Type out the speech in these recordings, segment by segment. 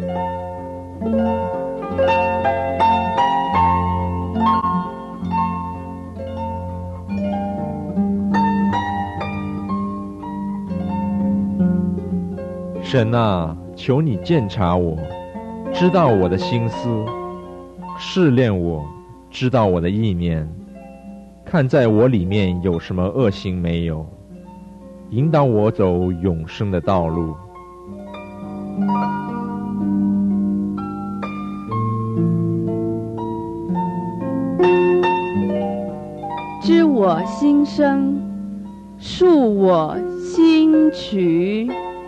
神啊，求你鉴察我，知道我的心思，试炼我，知道我的意念，看在我里面有什么恶行没有，引导我走永生的道路。 知我心声，述我心曲。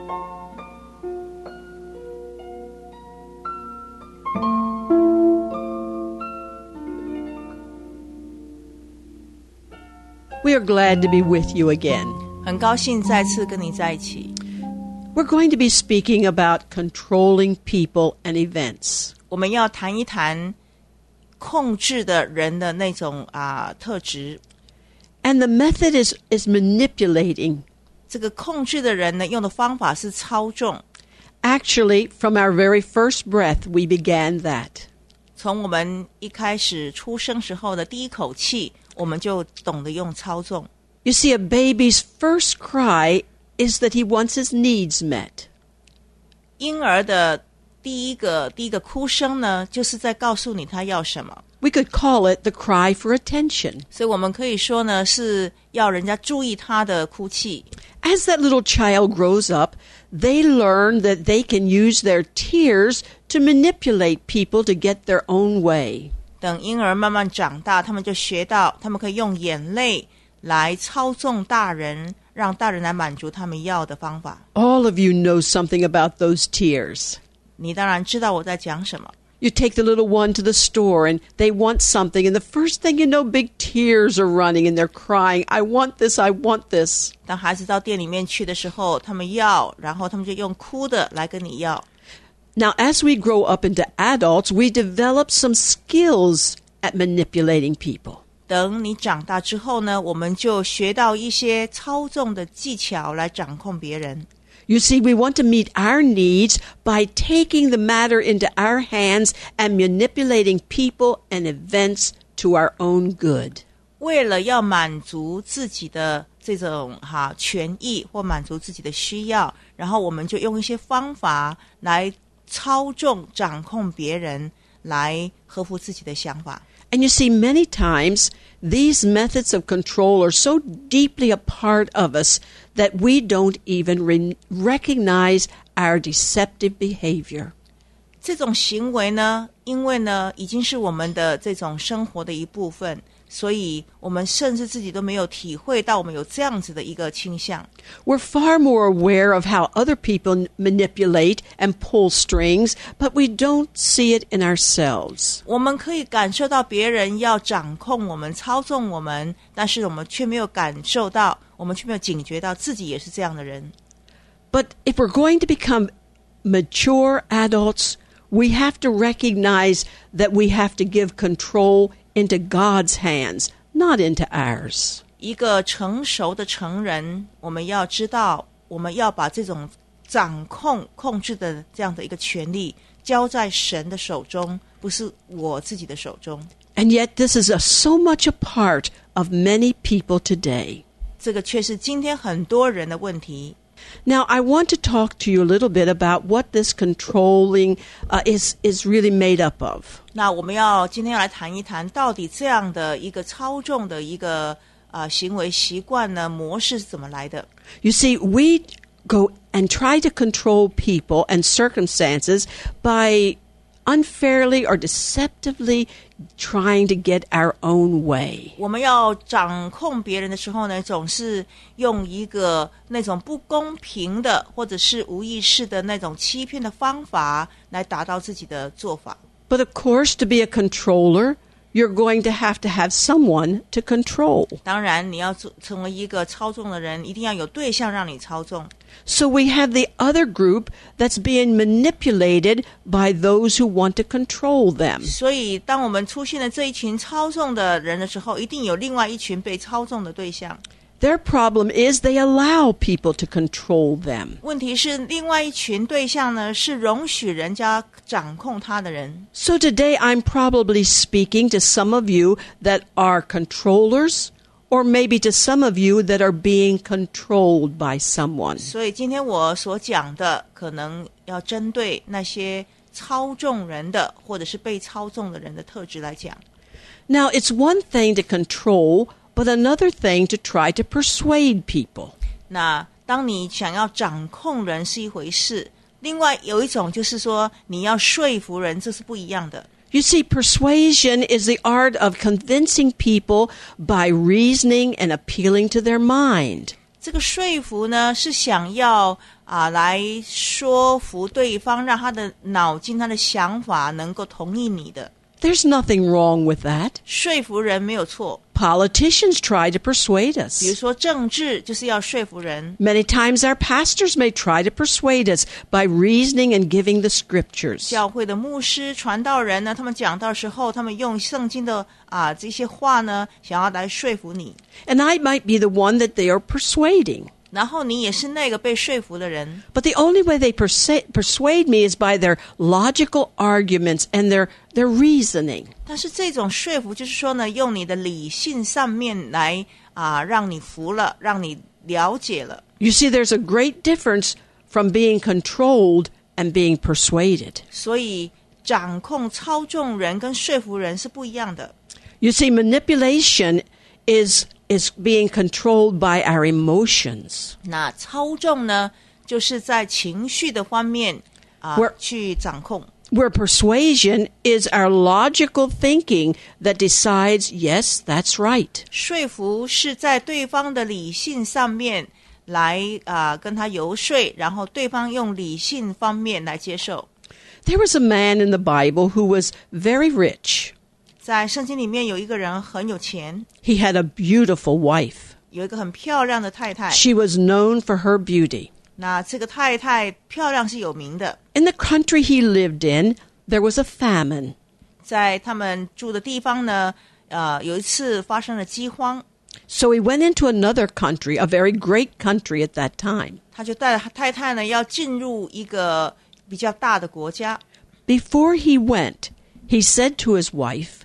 We are glad to be with you again. 很高兴再次跟你在一起。 We're going to be speaking about controlling people and events. 我们要谈一谈控制的人的那种特质。 And the method is manipulating. 这个控制的人呢，用的方法是操纵。 Actually, from our very first breath, we began that. 从我们一开始出生时候的第一口气，我们就懂得用操纵。 You see, a baby's first cry is that he wants his needs met. 婴儿的第一个哭声呢，就是在告诉你他要什么。 We could call it the cry for attention. 所以我们可以说呢，是要人家注意他的哭泣。 As that little child grows up, they learn that they can use their tears to manipulate people to get their own way. 等婴儿慢慢长大，他们就学到他们可以用眼泪来操纵大人，让大人来满足他们要的方法。 All of you know something about those tears. 你当然知道我在讲什么。 You take the little one to the store and they want something, and the first thing you know, big tears are running and they're crying, I want this, I want this. 当孩子到店里面去的时候，他们要，然后他们就用哭的来跟你要。 Now, as we grow up into adults, we develop some skills at manipulating people. 等你长大之后呢，我们就学到一些操纵的技巧来掌控别人。 You see, we want to meet our needs by taking the matter into our hands and manipulating people and events to our own good. 为了要满足自己的这种权益或满足自己的需要，然后我们就用一些方法来操纵掌控别人，来合乎自己的想法。 And you see, many times, these methods of control are so deeply a part of us that we don't even recognize our deceptive behavior. 这种行为呢，因为呢，已经是我们的这种生活的一部分，所以我们甚至自己都没有体会到我们有这样子的一个倾向。 We're far more aware of how other people manipulate and pull strings, but we don't see it in ourselves. 我们可以感受到别人要掌控我们、操纵我们，但是我们却没有感受到，我们却没有警觉到自己也是这样的人。 But if we're going to become mature adults, we have to recognize that we have to give control into God's hands, not into ours. 一个成熟的成人，我们要知道，我们要把这种控制的这样的一个权利交在神的手中，不是我自己的手中。 And yet this is so much a part of many people today. 这个却是今天很多人的问题。 Now, I want to talk to you a little bit about what this controlling is really made up of. 那我们今天要来谈一谈，到底这样的一个操纵的一个行为习惯呢，模式是怎么来的？ You see, we go and try to control people and circumstances by unfairly or deceptively trying to get our own way. 我们要掌控别人的时候呢，总是用一个那种不公平的或者是无意识的那种欺骗的方法来达到自己的做法。 But of course, to be a controller, you're going to have someone to control. 当然，你要成为一个操纵的人，一定要有对象让你操纵。 So we have the other group that's being manipulated by those who want to control them. 所以当我们出现了这一群操纵的人的时候，一定有另外一群被操纵的对象。 Their problem is they allow people to control them. 问题是另外一群对象呢，是容许人家掌控他的人。 So today I'm probably speaking to some of you that are controllers, or maybe to some of you that are being controlled by someone. 所以今天我所讲的，可能要针对那些操纵人的，或者是被操纵的人的特质来讲。 Now, it's one thing to control, but another thing to try to persuade people. 那当你想要掌控人是一回事，另外有一种就是说你要说服人，这是不一样的。 You see, persuasion is the art of convincing people by reasoning and appealing to their mind. 这个说服呢，是想要来说服对方，让他的脑筋、他的想法能够同意你的。 There's nothing wrong with that. 说服人没有错， Politicians try to persuade 比如 us. 说政治就是要说服人。 Many times our pastors may try to persuade us by reasoning and giving the scriptures. 教会的牧师、传道人呢，他们讲到时候，他们用圣经的这些话呢，想要来说服你， And I might be the one that they are persuading. 然后你也是那个被说服的人。 But the only way they persuade me is by their logical arguments and their reasoning. 但是这种说服就是说呢，用你的理性上面来让你服了，让你了解了。 You see, there's a great difference from being controlled and being persuaded. 所以掌控、操纵人跟说服人是不一样的。 You see, manipulation is being controlled by our emotions. 那操纵呢，就是在情绪的方面去掌控。 Where persuasion is our logical thinking that decides, yes, that's right. 说服是在对方的理性上面来跟他游说，然后对方用理性方面来接受。 There was a man in the Bible who was very rich. 在圣经里面有一个人很有钱， He had a beautiful wife. 有一个很漂亮的太太。 She was known for her beauty. 那这个太太漂亮是有名的。 In the country he lived in, there was a famine. 在他们住的地方呢，有一次发生了饥荒， So he went into another country, a very great country at that time. 他就带着太太呢要进入一个比较大的国家。 Before he went, he said to his wife,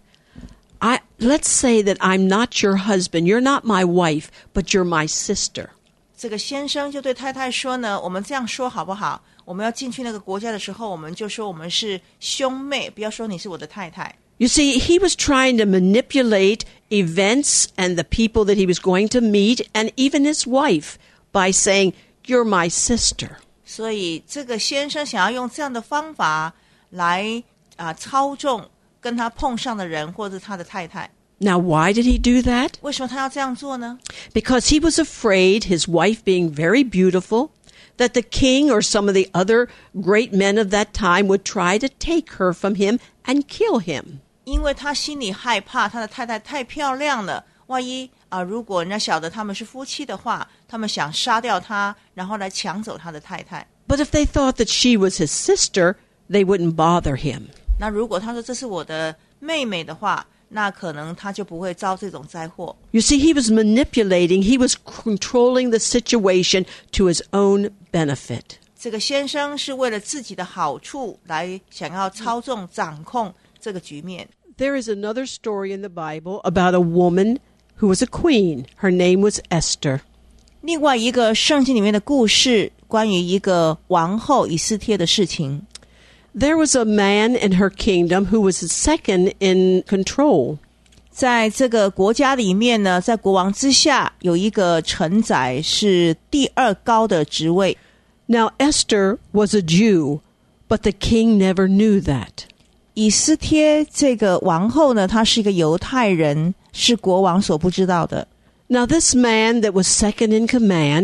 let's say that I'm not your husband, you're not my wife, but you're my sister. 这个先生就对太太说呢，我们这样说好不好？我们要进去那个国家的时候，我们就说我们是兄妹，不要说你是我的太太。 You see, he was trying to manipulate events and the people that he was going to meet and even his wife by saying, you're my sister. 所以这个先生想要用这样的方法来操纵跟他碰上的人或者他的太太。 Now, why did he do that? 为什么他要这样做呢？ Because he was afraid, his wife being very beautiful, that the king or some of the other great men of that time would try to take her from him and kill him. 因为他心里害怕他的太太太漂亮了，万一如果人家晓得他们是夫妻的话，他们想杀掉他，然后来抢走他的太太。 But if they thought that she was his sister, they wouldn't bother him. 那如果他说这是我的妹妹的话，那可能他就不会遭这种灾祸。 You see, he was manipulating, he was controlling the situation to his own benefit. 这个先生是为了自己的好处来想要操纵、掌控这个局面。 There is another story in the Bible about a woman who was a queen. Her name was Esther. 另外一个圣经里面的故事，关于一个王后以斯帖的事情。 There was a man in her kingdom who was second in control. 在这个国家里面呢，在国王之下有一个臣宰是第二高的职位。 Now Esther was a Jew, but the king never knew that. 以斯帖这个王后呢，她是一个犹太人，是国王所不知道的。 Now this man that was second in command,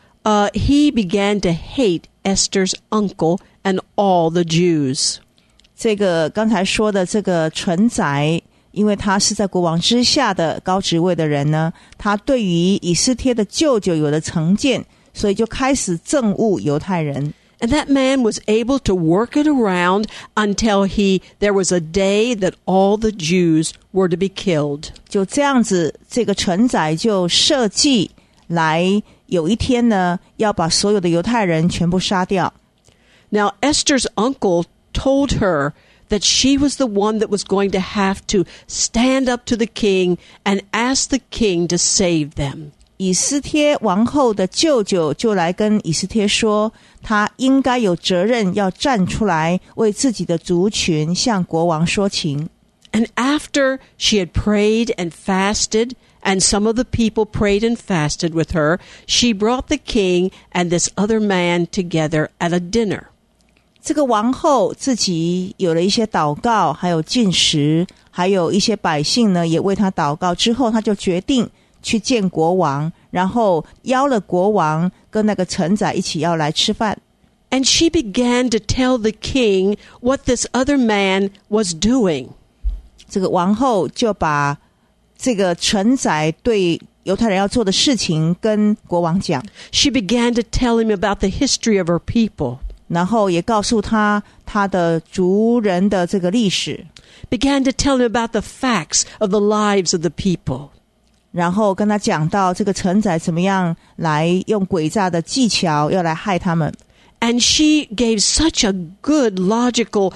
he began to hate Esther's uncle and all the Jews. 这个刚才说的这个臣宰，因为他是在国王之下的高职位的人呢，他对于以斯帖的舅舅有了成见，所以就开始憎恶犹太人。 And that man was able to work it around until there was a day that all the Jews were to be killed. 就这样子，这个臣宰就设计来有一天呢，要把所有的犹太人全部杀掉。 Now, Esther's uncle told her that she was the one that was going to have to stand up to the king and ask the king to save them. 以斯帖王后的舅舅就来跟以斯帖说，他应该有责任要站出来为自己的族群向国王说情。 And after she had prayed and fasted, and some of the people prayed and fasted with her, she brought the king and this other man together at a dinner. 这个王后自己有了一些祷告，还有禁食，还有一些百姓呢也为他祷告之后，他就决定去见国王，然后邀了国王跟那个臣宰一起要来吃饭。 And she began to tell the king what this other man was doing. 这个王后就把这个臣宰对犹太人要做的事情跟国王讲。 She began to tell him about the history of her people. 然后也告诉他的族人的这个历史， Began to tell him about the facts of the lives of the people. 然后跟他讲到这个臣宰怎么样来用诡诈的技巧要来害他们。 And she gave such a good, logical,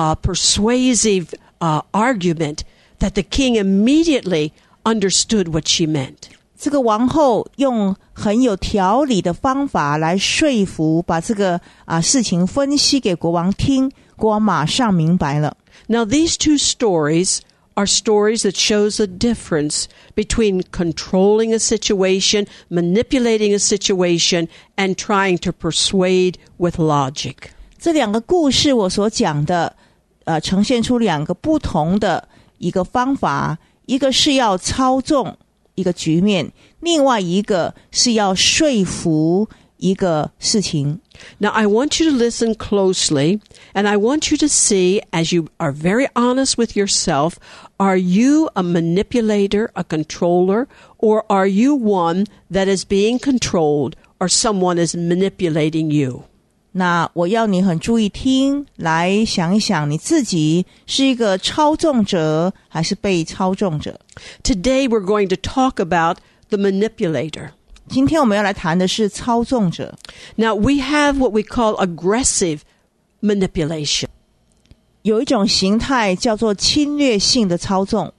persuasive argument that the king immediately understood what she meant. 这个王后用很有条理的方法来说服，把这个事情分析给国王听，国王马上明白了。 Now, these two stories are stories that shows the difference between controlling a situation, manipulating a situation, and trying to persuade with logic. 这两个故事我所讲的，呈现出两个不同的一个方法，一个是要操纵一个局面，另外一个是要说服一个事情。 Now, I want you to listen closely, and I want you to see, as you are very honest with yourself, are you a manipulator, a controller, or are you one that is being controlled, or someone is manipulating you? 那我要你很注意听，来想一想你自己是一个操纵者还是被操纵者。 Today, we're going to talk about the manipulator. 今天我们要来谈的是操纵者。 Now, we have what we call aggressive manipulation. 有一种形态叫做侵略性的操纵。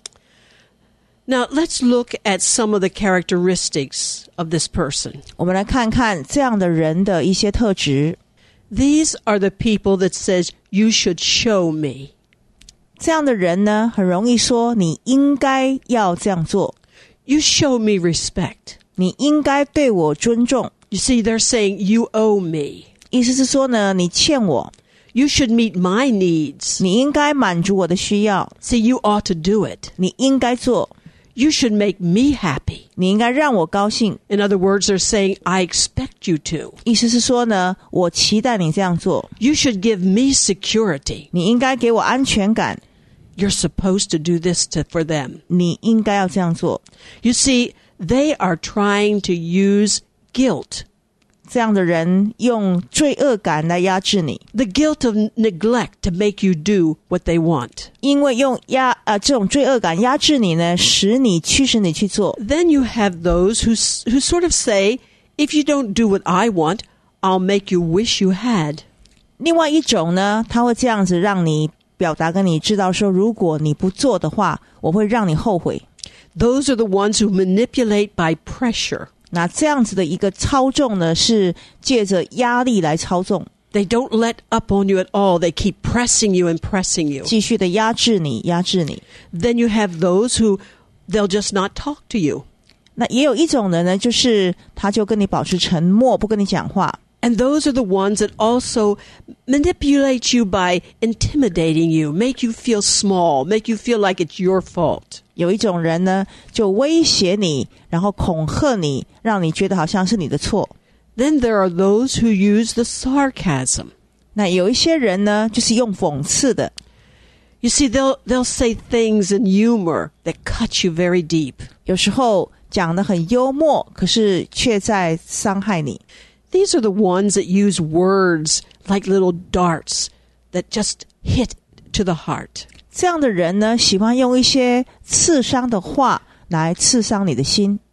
Now, let's look at some of the characteristics of this person. 我们来看看这样的人的一些特质。 These are the people that says, you should show me. 这样的人呢，很容易说你应该要这样做， You show me respect. 你应该对我尊重。 You see, they're saying, you owe me. 意思是说呢，你欠我， You should meet my needs. 你应该满足我的需要， See, you ought to do it. 你应该做， You should make me happy. 你应该让我高兴。 In other words, they're saying, I expect you to. 意思是说呢，我期待你这样做， You should give me security. 你应该给我安全感， You're supposed to do this for them. 你应该要这样做。 You see, they are trying to use guilt. 这样的人用罪恶感来压制你， The guilt of neglect to make you do what they want. 因为用这种罪恶感压制你呢，驱使你去做。 Then you have those who sort of say, if you don't do what I want, I'll make you wish you had. 另外一种呢，他会这样子让你表达跟你知道说，如果你不做的话，我会让你后悔。 Those are the ones who manipulate by pressure. 那这样子的一个操纵呢，是借着压力来操纵， They don't let up on you at all. They keep pressing you and pressing you. 继续的压制你。 Then you have those who they'll just not talk to you. 那也有一种人呢，就是他就跟你保持沉默，不跟你讲话。 And those are the ones that also manipulate you by intimidating you, make you feel small, make you feel like it's your fault. 有一种人呢，就威胁你，然后恐吓你，让你觉得好像是你的错。 Then there are those who use the sarcasm. 那有一些人呢，就是用讽刺的。 You see, they'll say things in humor that cut you very deep. 有时候讲得很幽默，可是却在伤害你。 These are the ones that use words like little darts that just hit to the heart. 这样的人呢，喜欢用一些刺伤的话来刺伤你的心。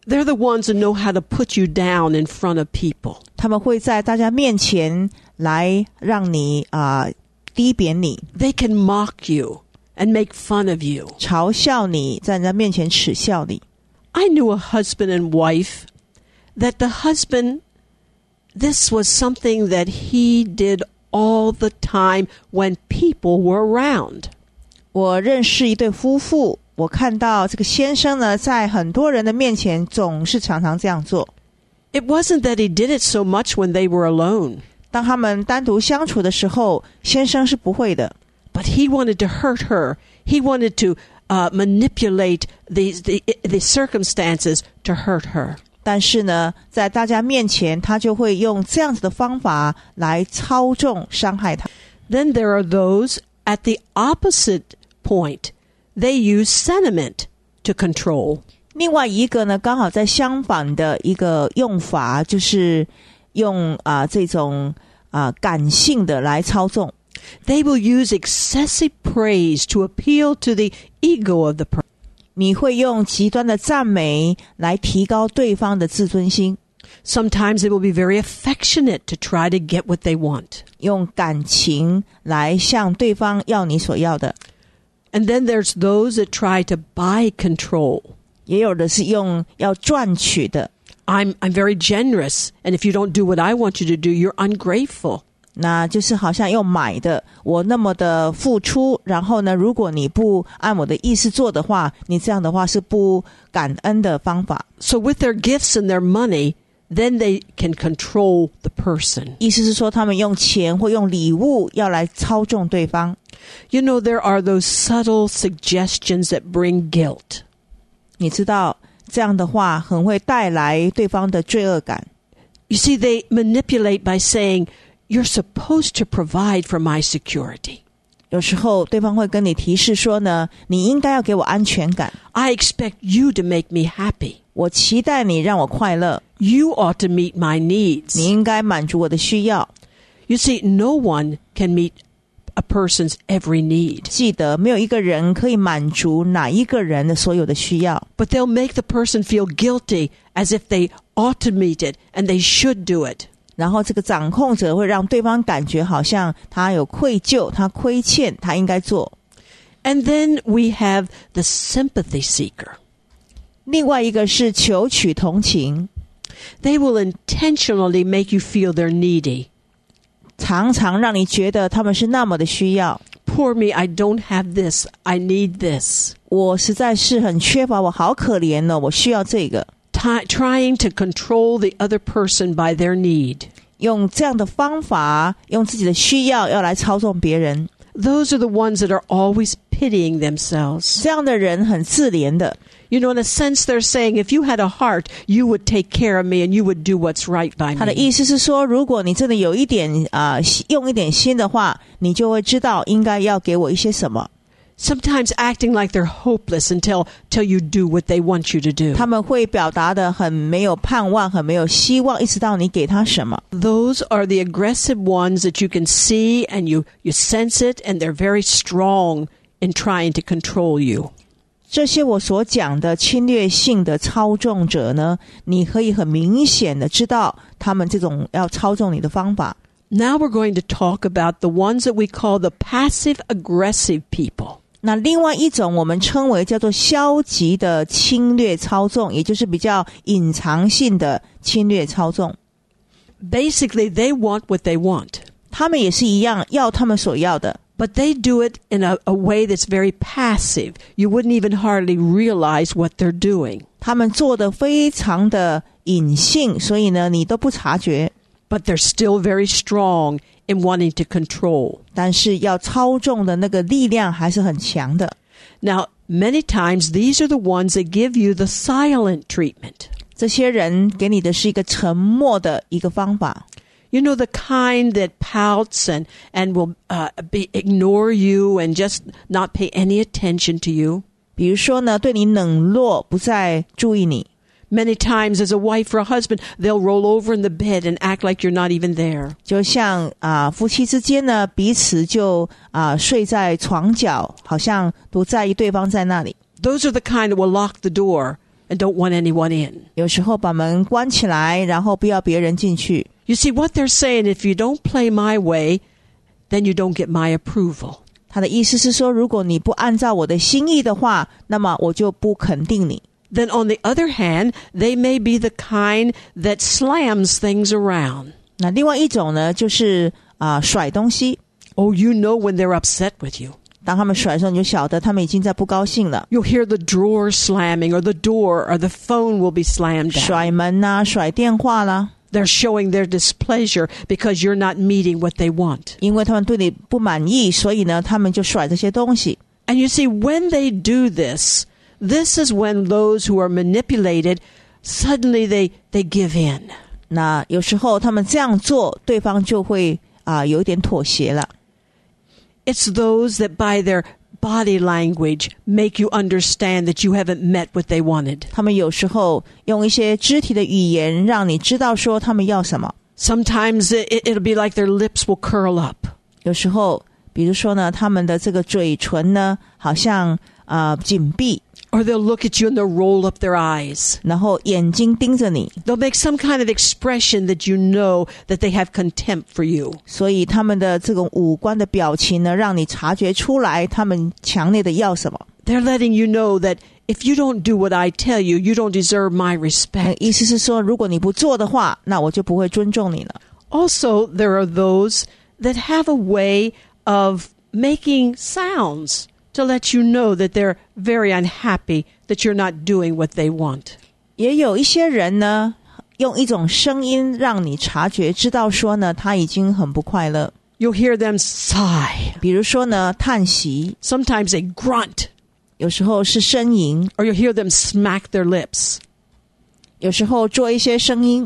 They're the ones who know how to put you down in front of people. 他们会在大家面前来让你低贬你， They can mock you and make fun of you. 嘲笑你，在人家面前耻笑你。 I knew a husband and wife that the husband, this was something that he did all the time when people were around. 我认识一对夫妇，我看到这个先生呢，在很多人的面前总是常常这样做。 It wasn't that he did it so much when they were alone, 当他们单独相处的时候，先生是不会的， but he wanted to hurt her. He wanted to manipulate the circumstances to hurt her. 但是呢，在大家面前，他就会用这样子的方法来操纵、伤害他。 Then there are those at the opposite point. They use sentiment to control. 另外一个呢，刚好在相反的一个用法，就是用这种感性的来操纵。 They will use excessive praise to appeal to the ego of the person. 你会用极端的赞美来提高对方的自尊心， Sometimes they will be very affectionate to try to get what they want. 用感情来向对方要你所要的。 And then there's those that try to buy control. 也有的是用要赚取的。 I'm very generous, and if you don't do what I want you to do, you're ungrateful. 那就是好像用买的，我那么的付出，然后呢，如果你不按我的意思做的话，你这样的话是不感恩的方法。 So with their gifts and their money, then they can control the person. 意思是说，他们用钱或用礼物要来操纵对方。 You know, there are those subtle suggestions that bring guilt. 你知道，这样的话很会带来对方的罪恶感。 You see, they manipulate by saying, you're supposed to provide for my security. 有时候对方会跟你提示说呢，你应该要给我安全感， I expect you to make me happy. 我期待你让我快乐， You ought to meet my needs. 你应该满足我的需要。 You see, no one can meet a person's every need, 记得，没有一个人可以满足哪一个人的所有的需要， but they'll make the person feel guilty as if they ought to meet it and they should do it. 然后这个掌控者会让对方感觉好像他有愧疚，他亏欠，他应该做。 And then we have the sympathy seeker. 另外一个是求取同情， They will intentionally make you feel they're needy. 常常让你觉得他们是那么的需要。 Poor me, I don't have this. I need this. 我实在是很缺乏，我好可怜呢，我需要这个。 Trying to control the other person by their need. 用这样的方法，用自己的需要要来操纵别人。 Those are the ones that are always pitying themselves. 这样的人很自怜的。 You know, in a sense, they're saying, if you had a heart, you would take care of me and you would do what's right by 他的 me. 意思是说，如果你真的有一点用一点心的话，你就会知道应该要给我一些什么。 Sometimes acting like they're hopeless until you do what they want you to do. 他们会表达的很没有盼望，很没有希望，一直到你给他什么。 Those are the aggressive ones that you can see and you sense it, and they're very strong in trying to control you. 这些我所讲的侵略性的操纵者呢，你可以很明显的知道他们这种要操纵你的方法。 Now we're going to talk about the ones that we call the passive-aggressive people. 那另外一种我们称为叫做消极的侵略操纵，也就是比较隐藏性的侵略操纵。 Basically, they want what they want, 他们也是一样，要他们所要的， but they do it in a way that's very passive. You wouldn't even hardly realize what they're doing. 他们做的非常的隐性，所以呢，你都不察觉。 But they're still very strong in wanting to control. 但是要操纵的那个力量还是很强的。 Now, many times these are the ones that give you the silent treatment. 这些人给你的是一个沉默的一个方法。 You know, the kind that pouts and will ignore you and just not pay any attention to you. 比如说呢，对你冷落，不再注意你。 Many times as a wife or a husband, they'll roll over in the bed and act like you're not even there. 就像夫妻之间呢，彼此就睡在床角，好像不在意对方在那里。 Those are the kind that will lock the door and don't want anyone in. 有时候把门关起来，然后不要别人进去。 You see, what they're saying, if you don't play my way, then you don't get my approval. 他的意思是说，如果你不按照我的心意的话，那么我就不肯定你。 Then on the other hand, they may be the kind that slams things around. 那另外一种呢，就是甩东西。 Oh, you know when they're upset with you. 当他们甩的时候，你就晓得他们已经在不高兴了。 You'll hear the drawer slamming or the door or the phone will be slammed down. 甩门啊，甩电话啦， They're showing their displeasure because you're not meeting what they want. 因为他们对你不满意，所以呢，他们就甩这些东西。 And you see, when they do this, this is when those who are manipulated, suddenly they give in. 那有时候他们这样做，对方就会有点妥协了。 It's those that by their body language make you understand that you haven't met what they wanted. 他们有时候用一些肢体的语言，让你知道说他们要什么。 Sometimes it'll be like their lips will curl up. 有时候，比如说呢，他们的这个嘴唇呢，好像紧闭， Or they'll look at you and they'll roll up their eyes. 然后眼睛盯着你， They'll make some kind of expression that you know that they have contempt for you. 所以他们的这种五官的表情呢，让你察觉出来他们强烈的要什么。 They're letting you know that if you don't do what I tell you, you don't deserve my respect. 意思是说，如果你不做的话，那我就不会尊重你了。 Also, there are those that have a way of making sounds to let you know that they're very unhappy that you're not doing what they want. 也有一些人呢，用一种声音让你察觉，知道说呢，他已经很不快乐。 You'll hear them sigh. 比如说呢，叹息， Sometimes they grunt. 有时候是呻吟， Or you'll hear them smack their lips. 有时候做一些声音。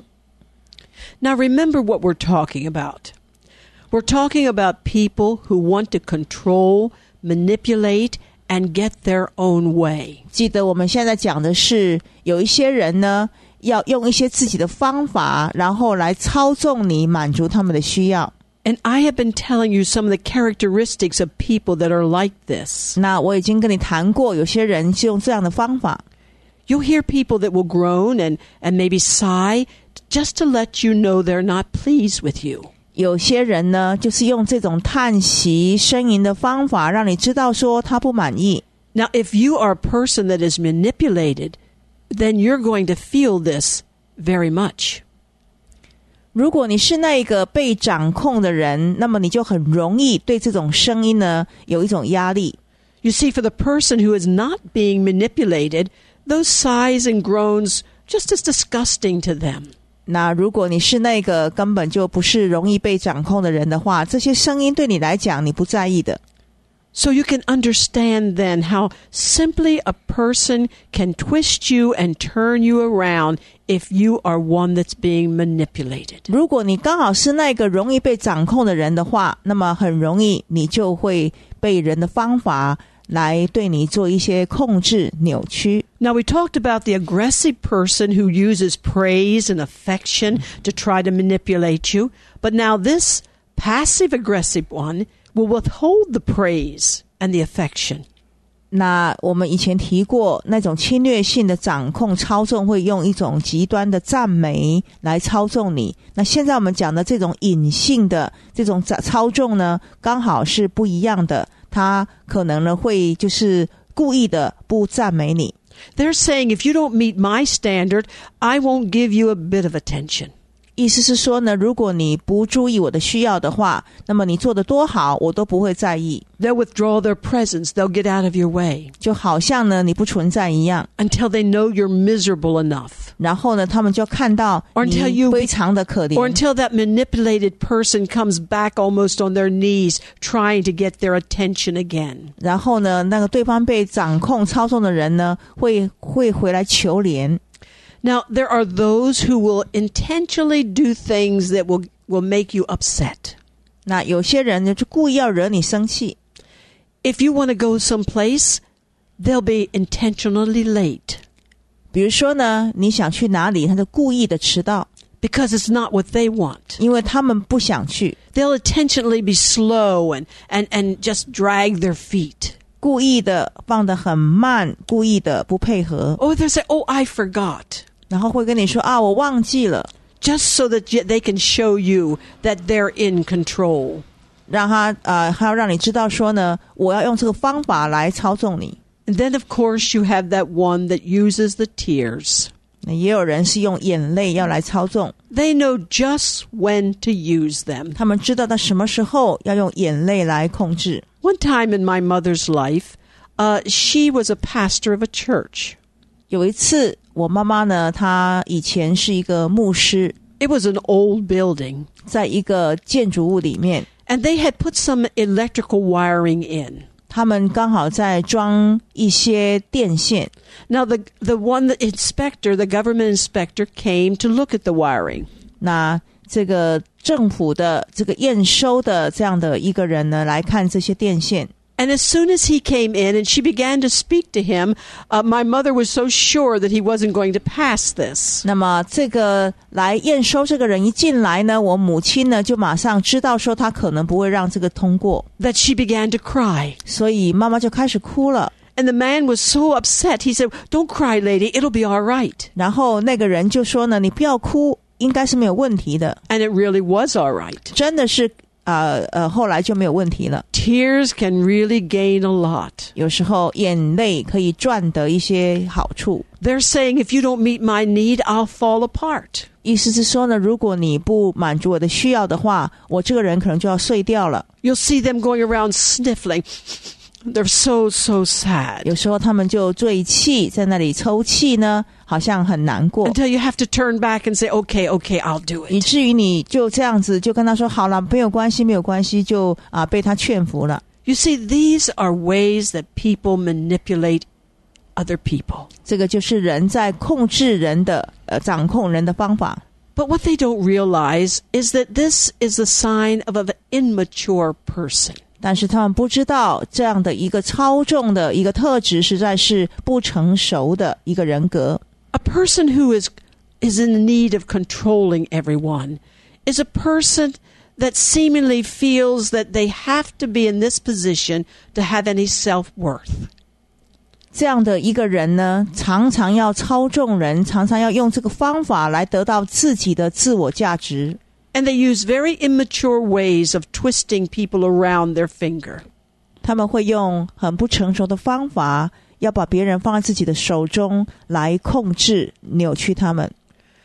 Now remember what we're talking about. We're talking about people who want to control, manipulate, and get their own way. 记得我们现在讲的是，有一些人呢，要用一些自己的方法，然后来操纵你，满足他们的需要。 And I have been telling you some of the characteristics of people that are like this. 那我已经跟你谈过，有些人是用这样的方法。 You'll hear people that will groan and maybe sigh just to let you know they're not pleased with you. 有些人呢，就是用这种叹息、呻吟的方法，让你知道说他不满意。 Now, if you are a person that is manipulated, then you're going to feel this very much. 如果你是那个被掌控的人，那么你就很容易对这种声音呢有一种压力。 You see, for the person who is not being manipulated, those sighs and groans just as disgusting to them. 那如果你是那个根本就不是容易被掌控的人的话，这些声音对你来讲你不在意的。 So you can understand then how simply a person can twist you and turn you around if you are one that's being manipulated. 如果你刚好是那个容易被掌控的人的话，那么很容易你就会被人的方法来对你做一些控制、扭曲。 Now, we talked about the aggressive person who uses praise and affection to try to manipulate you. But now this passive-aggressive one will withhold the praise and the affection. 那我们以前提过，那种侵略性的掌控、操纵会用一种极端的赞美来操纵你。那现在我们讲的这种隐性的这种操纵呢，刚好是不一样的。他可能呢会就是故意的不赞美你。 They're saying, if you don't meet my standard, I won't give you a bit of attention. 意思是说呢，如果你不注意我的需要的话，那么你做得多好，我都不会在意。 They'll withdraw their presence. They'll get out of your way. 就好像呢你不存在一样。 Until they know you're miserable enough. 然后呢，他们就看到 Or until 你 you 非常的可 Or 怜。 until that manipulated person comes back almost on their knees trying to get their attention again. 然后呢，那个对方被掌控、操纵的人呢，会回来求怜。 Now, there are those who will intentionally do things that will make you upset. 那有些人呢，就故意要惹你生气。 If you want to go someplace, they'll be intentionally late 比如说呢，你想去哪里，他就故意的迟到， because it's not what they want. 因为他们不想去。 They'll intentionally be slow and just drag their feet. 故意的放得很慢，故意的不配合， Oh, they say, oh, I forgot. 然后会跟你说啊，我忘记了， Just so that they can show you that they're in control. 让他还要让你知道说呢，我要用这个方法来操纵你。 And then, of course, you have that one that uses the tears. 那也有人是用眼泪要来操纵， They know just when to use them. 他们知道在什么时候要用眼泪来控制。 One time in my mother's life, she was a pastor of a church. 有一次我妈妈呢，她以前是一个牧师， It was an old building, 在一个建筑物里面， and they had put some electrical wiring in. 他们刚好在装一些电线。 Now, the inspector, the government inspector, came to look at the wiring. 那这个政府的这个验收的这样的一个人呢，来看这些电线。 And as soon as he came in and she began to speak to him, my mother was so sure that he wasn't going to pass this. 那么这个来验收这个人一进来呢，我母亲呢就马上知道说他可能不会让这个通过， That she began to cry. 所以妈妈就开始哭了。 And the man was so upset. He said, "Don't cry, lady. It'll be all right." 然后那个人就说呢，你不要哭，应该是没有问题的。 And it really was all right. 真的是后来就没有问题了。 Tears can really gain a lot. 有时候眼泪可以赚得一些好处。 They're saying, if you don't meet my need, I'll fall apart. 意思是说呢，如果你不满足我的需要的话，我这个人可能就要碎掉了。 You'll see them going around sniffling. They're so sad. 有时候他们就醉气，在那里抽泣呢，好像很难过， Until you have to turn back and say, okay, I'll do 以 it. 至于你就这样子就跟他说好了，没有关系，没有关系，就被他劝服了。 You see, these are ways that people manipulate other people. 这个就是人在控制人的掌控人的方法。 But what they don't realize is that this is a sign of an immature person. 但是他们不知道这样的一个操纵的一个特质实在是不成熟的一个人格。 A person who is in need of controlling everyone is a person that seemingly feels that they have to be in this position to have any self-worth. 这样的一个人呢，常常要操纵人，常常要用这个方法来得到自己的自我价值。 And they use very immature ways of twisting people around their finger. 他们会用很不成熟的方法，要把别人放在自己的手中来控制、扭曲他们。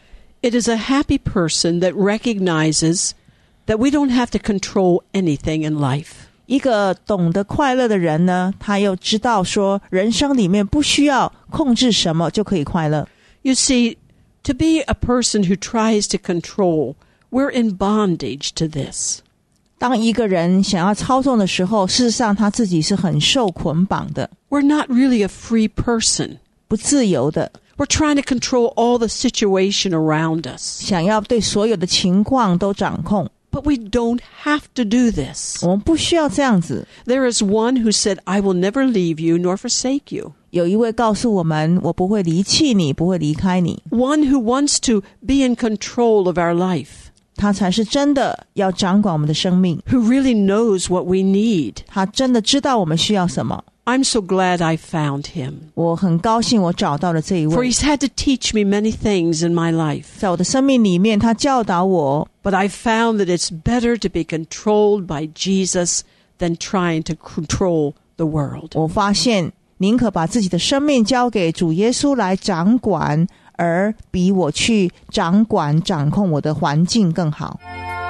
It is a happy person that recognizes that we don't have to control anything in life. 一个懂得快乐的人呢，他又知道说，人生里面不需要控制什么就可以快乐。 You see, to be a person who tries to control, we're in bondage to this. 当一个人想要操纵的时候，事实上他自己是很受捆绑的， We're not really a free person. 不自由的， We're trying to control all the situation around us. 想要对所有的情况都掌控。 But we don't have to do this. 我们不需要这样子。 There is one who said, I will never leave you nor forsake you. 有一位告诉我们，我不会离弃你，不会离开你。 One who wants to be in control of our life. 他才是真的要掌管我们的生命， Who really knows what we need. 他真的知道我们需要什么。 I'm so glad I found him. 我很高兴我找到了这一 For 位， he's had to teach me many things in my life. 在我的生命里面他教导我， But I found that it's better to be controlled by Jesus than trying to control the world. 我发现宁可把自己的生命交给主耶稣来掌管，而比我去掌管掌控我的环境更好。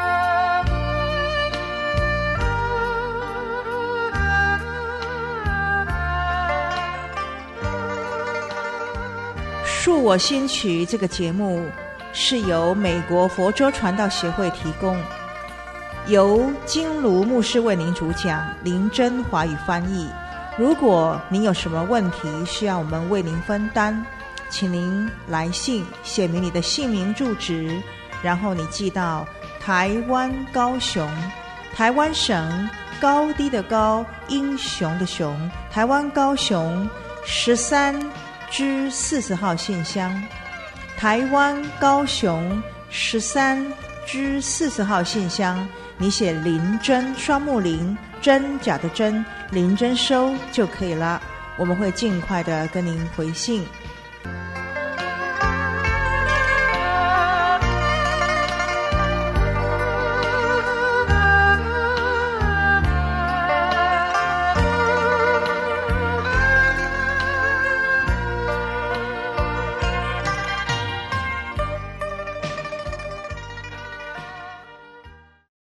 恕我心曲这个节目是由美国佛州传道协会提供，由金卢牧师为您主讲，林真华语翻译。如果您有什么问题需要我们为您分担，请您来信写明你的姓名住址，然后你寄到台湾高雄，台湾省高低的高，英雄的雄，台湾高雄13-40号信箱，台湾高雄13-40号信箱，你写林真双木林真假的真，林真收就可以了。我们会尽快的跟您回信。